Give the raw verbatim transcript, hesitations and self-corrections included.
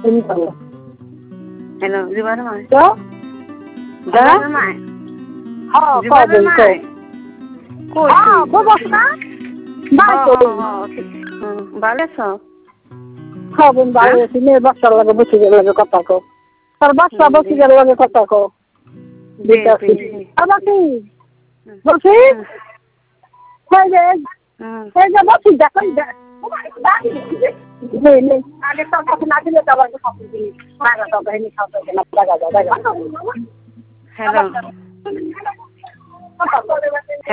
Hello, di ba naman? Da? Di ba naman? हाँ Di ba कह दें तो naman? हाँ वो बस ना बात Oo, तो oo, oo. Hmm, balas oh. हाँ वो बात है नहीं बस चल लगे बच्चे के लगे कता को पर बस सब बच्चे के लगे कता को बेटा सी अब की बच्चे है जे है जे बच्चे देखो नहीं नहीं आगे सब अपना के लिए दवा के खाते हैं मारा तो बहनी खाते हैं ना लगा लगा Hello.